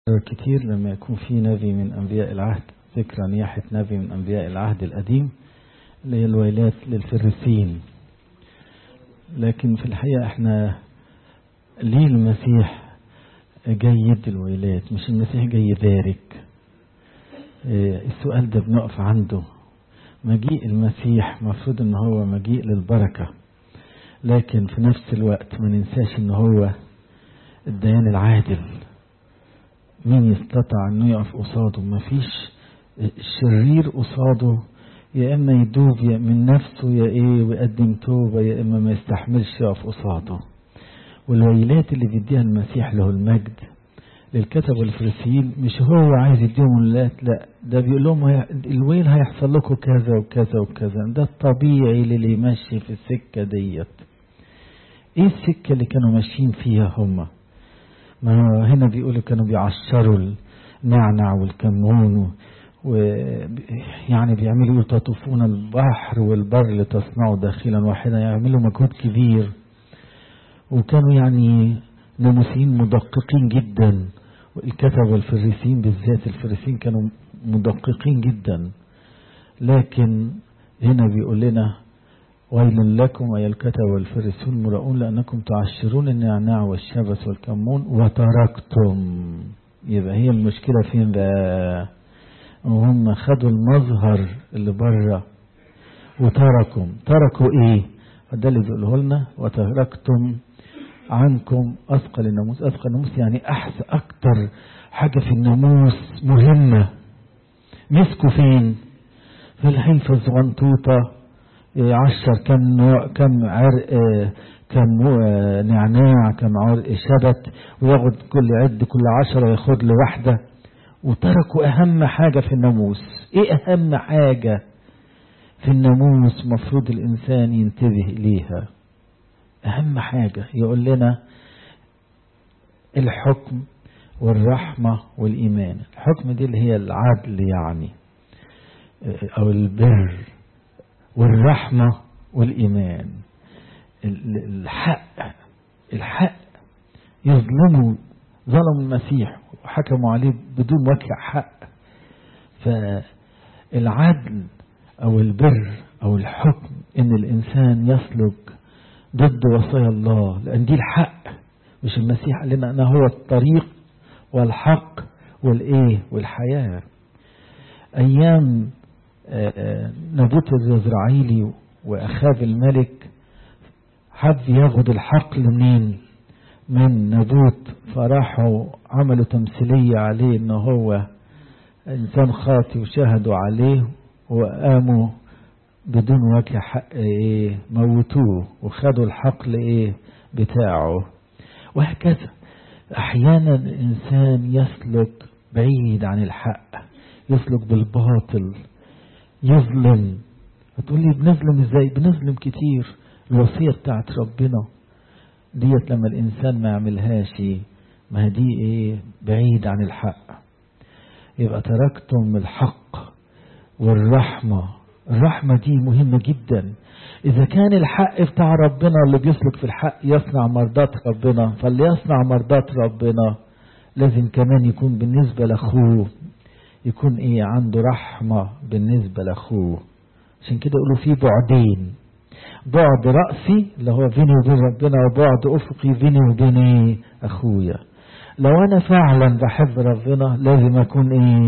كتير لما يكون في نبي من أنبياء العهد، ذكرى نياحة نبي من أنبياء العهد القديم اللي هي الويلات للفريسيين. لكن في الحقيقة احنا ليه المسيح جاي يدي الويلات؟ مش المسيح جاي يبارك. السؤال ده بنقف عنده. مجيء المسيح مفروض ان هو مجيء للبركة، لكن في نفس الوقت ما ننساش ان هو الديان العادل. مين يستطيع انه يقف قصاده؟ مفيش الشرير قصاده، يا اما يدوب يا من نفسه يا ايه ويقدم توبة، يا اما ما يستحملش يقف قصاده. والويلات اللي بيديها المسيح له المجد للكتب والفريسيين مش هو عايز يديهم ويلات، لا ده بيقول لهم الويل هيحصل لكم كذا وكذا وكذا. ده الطبيعي اللي يمشي في السكة ديت. ايه السكة اللي كانوا ماشيين فيها هم؟ ما هنا بيقولوا كانوا بيعشروا النعنع والكمون ويعني بيعملوا تطوفون البحر والبر لتصنعوا داخلا واحدا، يعملوا مجهود كبير. وكانوا يعني ناموسيين مدققين جدا، والكتب والفريسيين بالذات الفريسيين كانوا مدققين جدا. لكن هنا بيقول لنا ويل لكم أيها الكتب والفريسيون مراؤون لأنكم تعشرون النعناع والشبس والكمون وتركتم. يبقى هي المشكلة فين بقى؟ وهم خدوا المظهر اللي بره تركوا ايه؟ ده اللي بيقوله لنا وتركتم عنكم أثقل الناموس. أثقل الناموس يعني أحسن أكتر حاجة في الناموس مهمة. مسكوا فين؟ في الحنفة الزغنطوطة، 10 كم عرق، كم نعناع، كم عرق شبت، وياخد كل عد كل 10 ياخد له واحدة. وتركوا أهم حاجة في الناموس. إيه أهم حاجة في الناموس مفروض الإنسان ينتبه إليها؟ أهم حاجة يقول لنا الحكم والرحمة والإيمان. الحكم دي اللي هي العدل يعني أو البر، والرحمة والإيمان. الحق ظلموا المسيح وحكموا عليه بدون وجه حق. فالعدل أو البر أو الحكم إن الإنسان يسلك ضد وصايا الله، لأن دي الحق. مش المسيح قال لنا أنه هو الطريق والحق والحياة. أيام نبوت اليزرعيلي وأخاب الملك حب ياخد الحقل منين؟ من نبوت، فراحوا عملوا تمثيلية عليه انه هو انسان خاطئ وشهدوا عليه وقاموا بدون وجه حق موتوه وخدوا الحقل بتاعه. وهكذا احيانا الانسان يسلك بعيد عن الحق، يسلك بالباطل، يظلم. هتقول لي بنظلم ازاي؟ بنظلم كتير. الوصية بتاعت ربنا ديت لما الانسان ما يعملهاش، ما دي بعيد عن الحق. يبقى تركتم الحق والرحمة. الرحمة دي مهمة جدا. اذا كان الحق بتاع ربنا اللي بيسلك في الحق يصنع مرضات ربنا، فاللي يصنع مرضات ربنا لازم كمان يكون بالنسبة لاخوه يكون عنده رحمة بالنسبة لاخوه. عشان كده يقولوا في بعدين، بعد رأسي اللي هو بيني وبين ربنا، وبعد أفقي بيني وبين أخويا. لو أنا فعلا بحب ربنا لازم أكون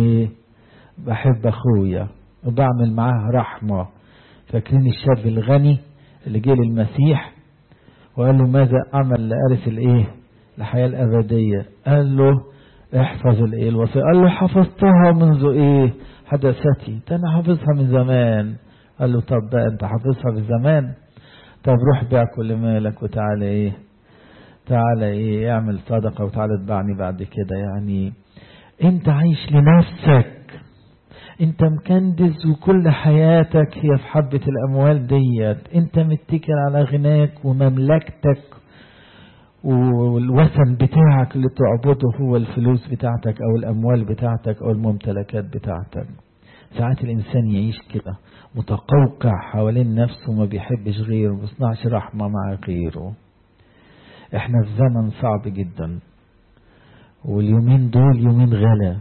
بحب أخويا وبعمل معاه رحمة. فاكرين الشاب الغني اللي جه للمسيح وقال له ماذا أعمل لأرث الحياة الأبدية؟ قال له احفظ الوصية. قال له حفظتها منذ حدثتي، أنا حافظها من زمان. قال له طب بقى انت حافظها بالزمان؟ طب روح بيع كل مالك وتعالى تعالى اعمل صدقة وتعالى اتبعني بعد كده. يعني انت عايش لنفسك، انت مكندز وكل حياتك هي في حبة الاموال ديت. انت متكل على غناك ومملكتك، والوثن بتاعك اللي تعبده هو الفلوس بتاعتك او الاموال بتاعتك او الممتلكات بتاعتك. ساعات الإنسان يعيش كده متقوقع حوالين نفسه، ما بيحبش غيره، ما بيصنعش رحمة مع غيره. احنا في زمن صعب جدا، واليومين دول يومين غلا،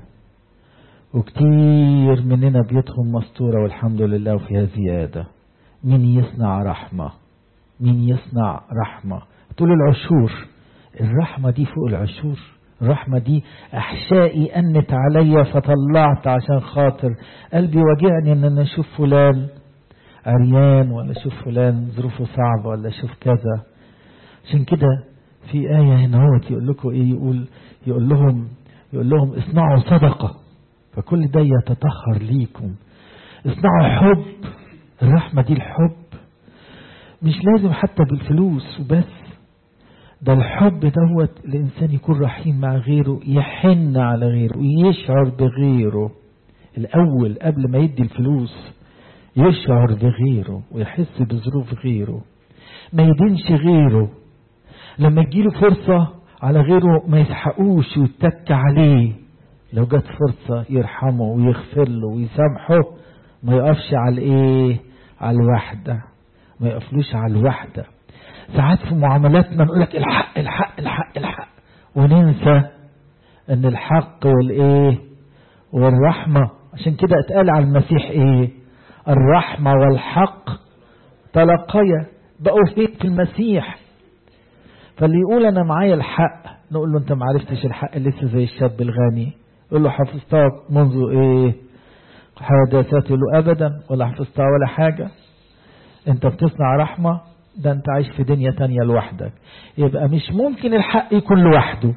وكتير مننا بيتهم مستورة والحمد لله وفيها زيادة. مين يصنع رحمة؟ مين يصنع رحمة؟ تقول العشور، الرحمة دي فوق العشور. الرحمة دي أحشائي أنت عليا فطلعت عشان خاطر قلبي وجعني أن أنا أشوف فلان عريان، ولا أشوف فلان ظروفه صعبة، ولا أشوف كذا. عشان كده في آية هنا هو يقول لكم إيه، يقول لهم اصنعوا صدقة فكل ده يتطهر ليكم. اصنعوا حب. الرحمة دي الحب مش لازم حتى بالفلوس وبس، ده الحب دوت الإنسان يكون رحيم مع غيره، يحن على غيره ويشعر بغيره الأول قبل ما يدي الفلوس، يشعر بغيره ويحس بظروف غيره، ما يدينش غيره. لما تجيله فرصة على غيره ما يسحقوش ويتك عليه، لو جت فرصة يرحمه ويغفر له ويسامحه، ما يقفش على ايه، على الوحدة، ما يقفلوش على الوحدة. ساعات في معاملاتنا نقول لك الحق الحق الحق الحق، وننسى ان الحق والايه والرحمة. عشان كده اتقال على المسيح ايه، الرحمة والحق تلاقيا، بقوا في المسيح. فاللي يقول انا معايا الحق نقول له انت ما عرفتش الحق، لسه زي الشاب الغني يقول له حفظتها منذ ايه حداثات، يقول له ابدا ولا حفظتها ولا حاجة. انت بتصنع رحمة، ده انت عايش في دنيا تانية لوحدك. يبقى مش ممكن الحق يكون لوحده.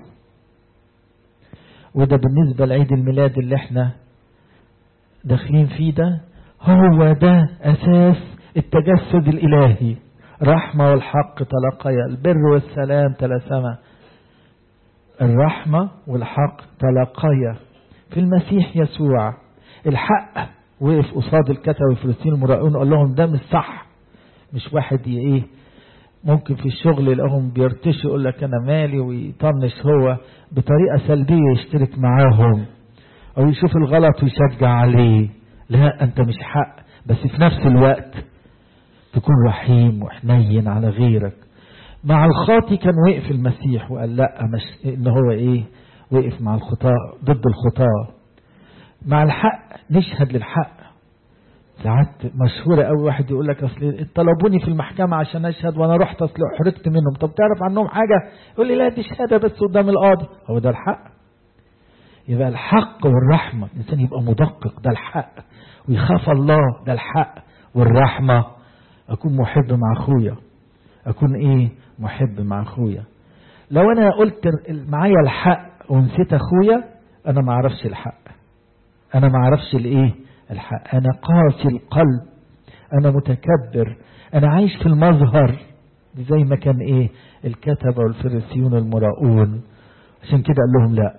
وده بالنسبة لعيد الميلاد اللي احنا داخلين فيه ده، هو ده اساس التجسد الالهي. رحمة والحق تلاقيا، البر والسلام تلاسما. الرحمة والحق تلاقيا في المسيح يسوع. الحق وقف قصاد الكتبة والفريسيين المراؤون قال لهم ده مش صح. مش واحد ايه ممكن في الشغل يلاقيهم بيرتشوا يقول لك انا مالي ويطنش هو بطريقة سلبية يشترك معاهم، او يشوف الغلط ويشجع عليه. لا، انت مش حق، بس في نفس الوقت تكون رحيم وحنين على غيرك. مع الخاطي كان وقف المسيح وقال لا، مش ان هو ايه وقف مع الخطاة ضد الخطاة. مع الحق نشهد للحق. ساعات مشهورة قوي واحد يقول لك اصل طلبوني في المحكمة عشان اشهد وانا رحت اصل حرجت منهم. طب تعرف عنهم حاجة؟ يقول لي لا دي شهادة بس قدام القاضي. هو ده الحق؟ يبقى الحق والرحمة الانسان يبقى مدقق، ده الحق، ويخاف الله، ده الحق. والرحمة اكون محب مع اخويا، اكون ايه محب مع اخويا. لو انا قلت معايا الحق ونسيت اخويا انا ما اعرفش الحق، انا ما اعرفش الايه الحق. انا قاسي القلب، انا متكبر، انا عايش في المظهر زي ما كان ايه الكتبة والفريسيون المراؤون. عشان كده قال لهم لا،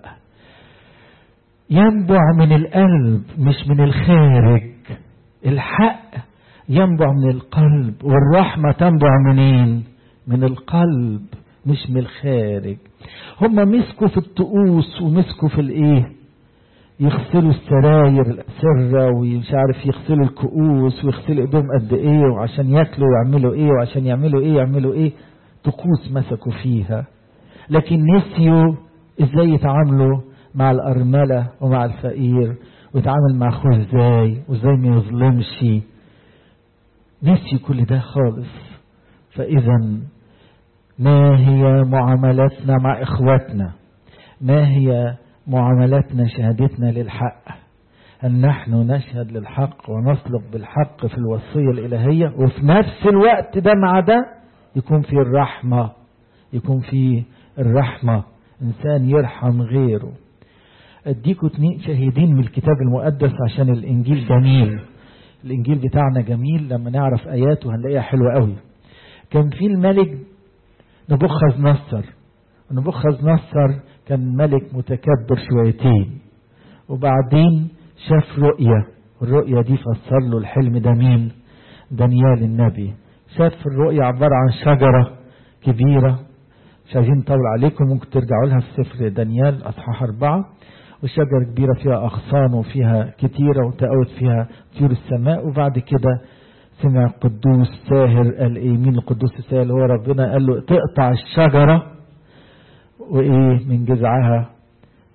ينبع من القلب مش من الخارج. الحق ينبع من القلب، والرحمة تنبع منين؟ من القلب مش من الخارج. هم مسكوا في الطقوس ومسكوا في الايه، يغسلوا السراير الأسرة ومش عارف يغسلوا الكؤوس ويغسلوا ايدهم قد ايه، وعشان ياكلوا يعملوا ايه، وعشان يعملوا ايه طقوس مسكوا فيها. لكن نسيوا ازاي يتعاملوا مع الأرملة ومع الفقير، ويتعامل مع اخوه ازاي، وازاي ما يظلمش. نسي كل ده خالص. فإذا ما هي معاملتنا مع إخواتنا؟ ما هي معاملتنا شهادتنا للحق؟ أن نحن نشهد للحق ونسلك بالحق في الوصية الإلهية، وفي نفس الوقت ده مع ده يكون في الرحمة، يكون في الرحمة، إنسان يرحم غيره. أديكوا 2 شهيدين من الكتاب المقدس عشان الإنجيل جميل. الإنجيل بتاعنا جميل لما نعرف آياته هنلاقيها حلوة قوي. كان في الملك نبوخذ نصر. ونبوخذ نصر كان ملك متكبر شويتين، وبعدين شاف رؤية، والرؤية دي فسر له الحلم ده مين؟ دانيال النبي. شاف الرؤية عبارة عن شجرة كبيرة، مش عايزين نطول عليكم، ممكن ترجعوا لها في سفر دانيال أصحاح 4. وشجرة كبيرة فيها أغصان وفيها كتيرة وتقوت فيها طيور السماء. وبعد كده سمع قدوس ساهر، قال ايه مين القدوس الساهر؟ هو ربنا. قال له تقطع الشجرة وايه من جذعها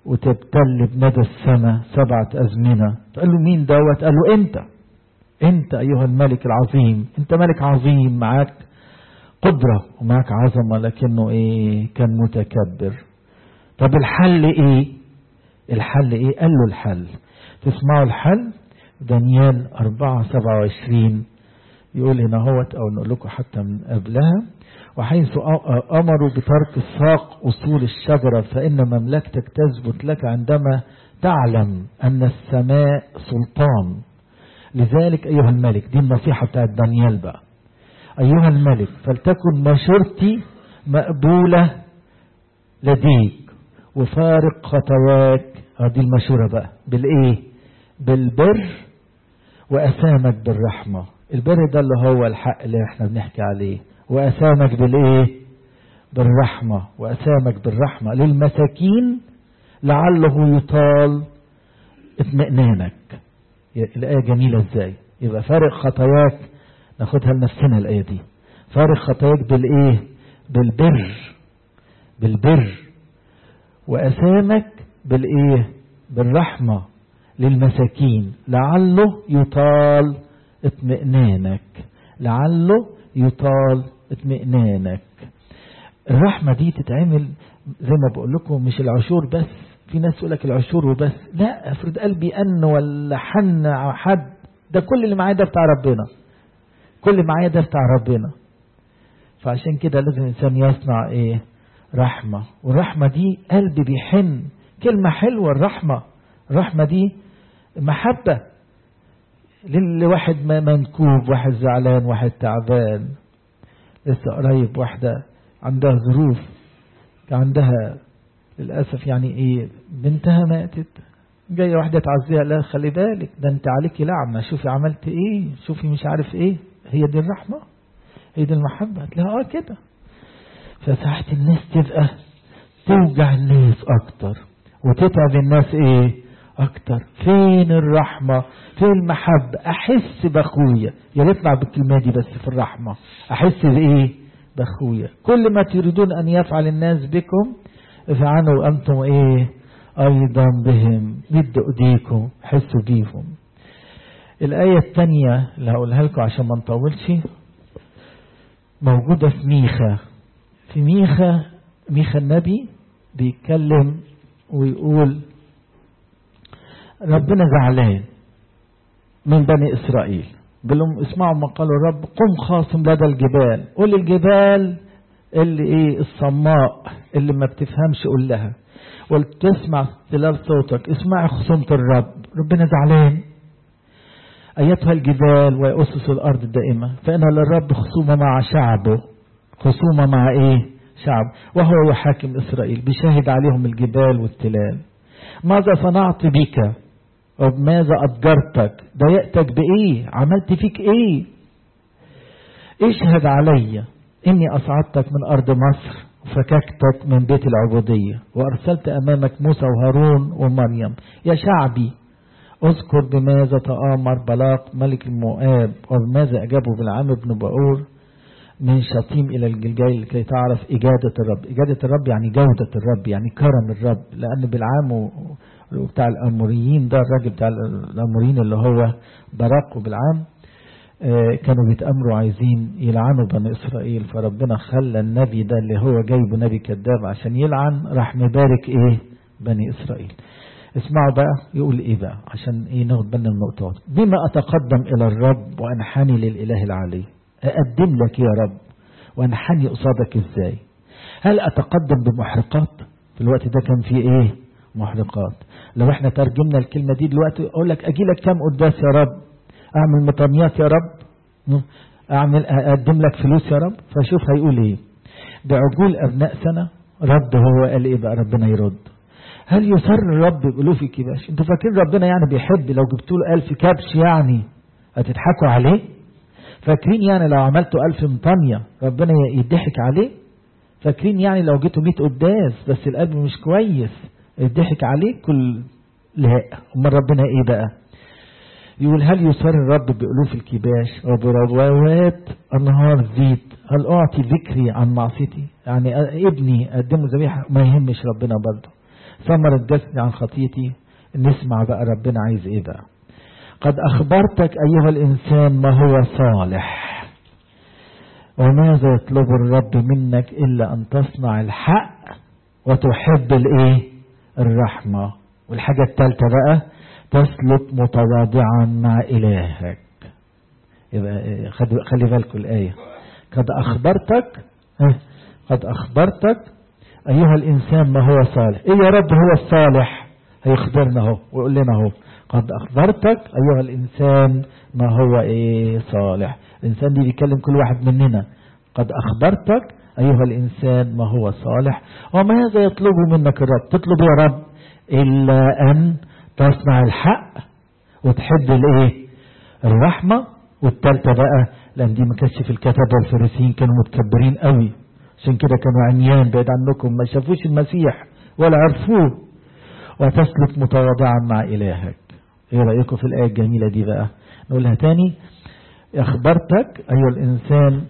وتبتل بندى السماء 7 أزمنة. قال له مين دوت؟ قال له انت ايها الملك العظيم، انت ملك عظيم، معاك قدرة ومعاك عظمة، لكنه كان متكبر. طب الحل ايه؟ قال له الحل، تسمعوا الحل؟ دانيال 4:27 يقول هنا هوت، او نقول لكم حتى من قبلها: وحيث امروا بترك الساق اصول الشجرة فان مملكتك تثبت لك عندما تعلم ان السماء سلطان. لذلك ايها الملك، دي النصيحة بتاعت دانيال بقى، ايها الملك فلتكن مشورتي مقبولة لديك وفارق خطاياك. دي المشورة بقى بالبر وأسامك بالرحمة. البر ده اللي هو الحق اللي احنا بنحكي عليه، وأسامك بالرحمة، وأسامك بالرحمة للمساكين لعله يطال اطمئنانك. الآية جميلة ازاي؟ يبقى فارق خطاياك، ناخدها لنفسنا الآية دي، فارق خطاياك بالبر وأسامك بالرحمة للمساكين لعله يطال اطمئنانك. الرحمة دي تتعمل زي ما بقول لكم، مش العشور بس. في ناس يقول لك العشور وبس، لا، افرض قلبي ولا حن على حد، ده كل اللي معايا ده بتاع ربنا، فعشان كده لازم الإنسان يصنع رحمة. والرحمة دي قلب بيحن، كلمة حلوة الرحمة دي محبة لواحد منكوب، واحد زعلان، واحد تعبان. لسه قريب واحدة عندها ظروف، عندها للأسف بنتها ماتت، جاية واحدة تعزيها، لا خلي بالك ده انت عليكي لعنة، شوفي عملت شوفي مش عارف هي دي الرحمة، هي دي المحبة. هتلاقيها كده. فساعات الناس تبقى توجع الناس اكتر وتتعب الناس اكتر. فين الرحمة؟ فين المحبة؟ احس باخويا، يا نطلع بالكلمة دي بس في الرحمة، احس باخويا. كل ما تريدون ان يفعل الناس بكم افعلوا انتم ايضا بهم، مدوا ايديكم، حسوا بيهم. الآية الثانية اللي هقولها لكم عشان ما نطولش موجودة في ميخا النبي بيتكلم ويقول ربنا زعلان من بني إسرائيل، بلهم اسمعوا ما قال الرب: قم خاصم لدى الجبال. قول الجبال اللي الصماء اللي ما بتفهمش قول لها، ولتسمع تلال صوتك، اسمعي خصومة الرب. ربنا زعلان: أيتها الجبال وأسس الأرض الدائمة، فإن للرب خصومة مع شعبه، خصومة مع شعب، وهو يحاكم إسرائيل، بيشاهد عليهم الجبال والتلال. ماذا صنعت بك وبماذا أضجرتك؟ ضايقتك عملت فيك اشهد علي إني أصعدتك من أرض مصر وفككتك من بيت العبودية، وأرسلت أمامك موسى وهارون ومريم. يا شعبي اذكر بماذا تآمر بلاق ملك المؤاب، وبماذا أجابه بالعام بن بؤور من شطيم إلى الجلجال، لكي تعرف إجادة الرب. إجادة الرب يعني جودة الرب، يعني كرم الرب. لأن بالعام بتاع الأموريين ده، الراجل بتاع الأموريين اللي هو براق، وبالعام كانوا بيتأمروا عايزين يلعنوا بني إسرائيل، فربنا خلى النبي ده اللي هو جايبه نبي كذاب عشان يلعن، راح مبارك بني إسرائيل. اسمعوا بقى يقول بقى عشان ناخد بالنا من النقطات. بما أتقدم إلى الرب وأنحني للإله العلي. أقدم لك يا رب وأنحني قصادك إزاي؟ هل أتقدم بمحرقات؟ في الوقت ده كان فيه محرقات. لو احنا ترجمنا الكلمة دي دلوقتي أقول لك أجي لك كام قداس يا رب؟ أعمل مطانيات يا رب؟ أقدم لك فلوس يا رب؟ فشوف هيقول بعجول أبناء سنة. رد هو قال بقى ربنا يرد: هل يسر الرب بألوف الكباش؟ انتوا فاكرين ربنا بيحب لو جبتوا له 1000 كبش هتضحكوا عليه؟ فاكرين لو عملتوا 1000 مطانية ربنا يضحك عليه؟ فاكرين لو جيتوا 100 قداس بس القلب مش كويس يضحك عليه؟ لا. امال ربنا بقى؟ يقول: هل يسر الرب بألوف الكباش وبربوات أنهار زيت؟ هل أعطي ذكري عن معصيتي؟ ابني أقدمه ذبيحة ما يهمش ربنا برضه. ثمرة جسدي عن خطيتي. نسمع بقى ربنا عايز ايه بقى. قد أخبرتك أيها الإنسان ما هو صالح، وماذا يطلب الرب منك إلا أن تصنع الحق وتحب الايه؟ الرحمة. والحاجة الثالثة بقى تسلك متواضعا مع إلهك. يبقى خلي بالكم الآية. قد أخبرتك أيها الإنسان ما هو صالح. إيه يا رب هو الصالح؟ هيخبرنا اهو ويقول لنا اهو قد أخبرتك أيها الإنسان ما هو إيه؟ صالح. الإنسان دي بيكلم كل واحد مننا. قد أخبرتك أيها الإنسان ما هو صالح، وماذا يطلب منك الرب؟ تطلب يا رب إلا أن تصنع الحق وتحب الايه؟ الرحمة. والثالثة بقى، لأن دي ما كانش في الكتبة والفريسيين كانوا متكبرين قوي، عشان كده كانوا عميان بعيد عنكم، ما شافوش المسيح ولا عرفوه. وتسلك متواضعا مع إلهك. ايه رأيكم في الآية الجميلة دي بقى؟ نقولها تاني. أخبرتك أيها الإنسان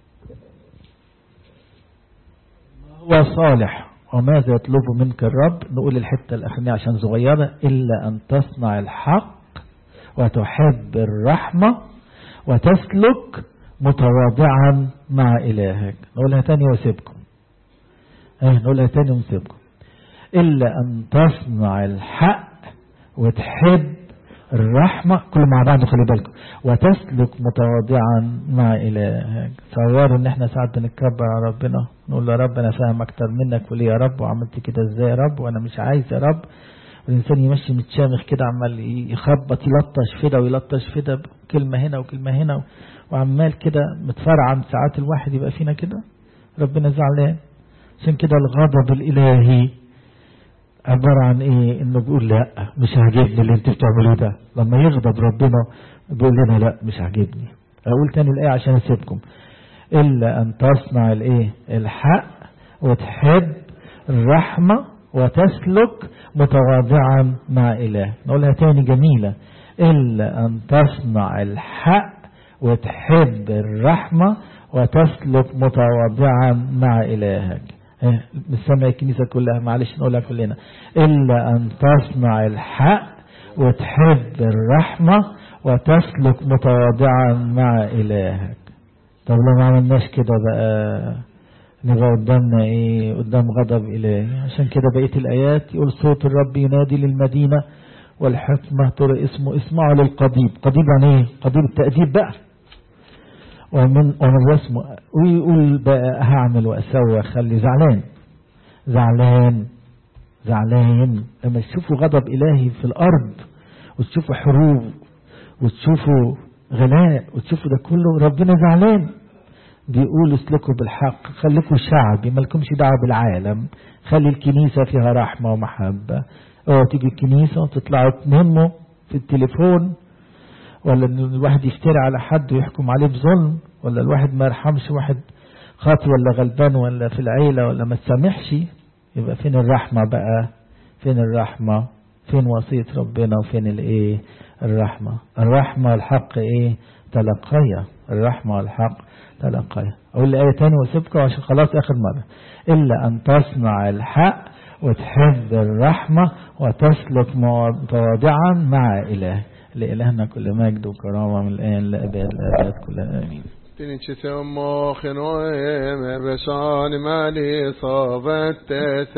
هو صالح، وماذا يطلب منك الرب؟ نقول الحتة الأخرانية عشان صغيرة. إلا أن تصنع الحق وتحب الرحمة وتسلك متواضعا مع إلهك. نقولها تاني وسيبكم. نقولها تاني ونسيبكم. إلا أن تصنع الحق وتحب الرحمة، كل مع بعض خلي بالكم، وتسلك متواضعا مع إلهك. تصوروا ان احنا ساعات بنتكبر على ربنا، نقول يا رب انا فاهم اكتر منك، وليه يا رب وعملت كده ازاي يا رب وانا مش عايز يا رب. والانسان يمشي متشامخ كده، عمال يخبط يلطش فدا ويلطش فدا، كلمة هنا وكلمة هنا، وعمال كده متفرعن. ساعات الواحد يبقى فينا كده، ربنا زعلان. عشان كده الغضب الالهي عبارة عن ايه؟ انه بيقول لا مش عاجبني اللي انت بتعملوه ده. لما يغضب ربنا بيقول لنا لا مش عاجبني. اقول تاني الايه عشان اسيبكم. الا ان تصنع الايه؟ الحق وتحب الرحمة وتسلك متواضعا مع اله. نقولها تاني جميلة. الا ان تصنع الحق وتحب الرحمة وتسلك متواضعا مع الهك. مش سامع الكنيسة كلها، معلش نقولها كلنا. إلا أن تصنع الحق وتحب الرحمة وتسلك متواضعا مع إلهك. طب لو ما عملناش كده بقى نبقى قدامنا ايه؟ قدام غضب إلهي. عشان كده بقية الآيات يقول صوت الرب ينادي للمدينة والحكمة ترى اسمعوا للقضيب. قضيب يعني ايه؟ قضيب التأديب بقى. ومن رسمه، ويقول بقى هعمل وأسوي. خلي زعلان لما تشوفوا غضب إلهي في الأرض، وتشوفوا حروب، وتشوفوا غلاء، وتشوفوا ده كله، ربنا زعلان. بيقول اسلكوا بالحق، خليكوا شعبي، مالكمش دعوة بالعالم. خلي الكنيسة فيها رحمة ومحبة. تيجي الكنيسة وتطلعوا تنموا في التليفون، ولا ان الواحد يفتري على حد ويحكم عليه بظلم، ولا الواحد ما يرحمش واحد خاطئ ولا غلبان ولا في العيلة، ولا ما تسامحش. يبقى فين الرحمة بقى؟ فين الرحمة؟ فين وصية ربنا؟ وفين الايه؟ الرحمة والحق ايه؟ تلقيا. الرحمة والحق تلقيا. اقول الآية تاني واسيبكم عشان خلاص اخر مرة. الا ان تصنع الحق وتحب الرحمة وتسلك متواضعا مع إله. لإلهنا كل مجد وكرامة من الآن لأبد الآباد كلها آمين. تنشي سمو خنوه مرشان مالي صابت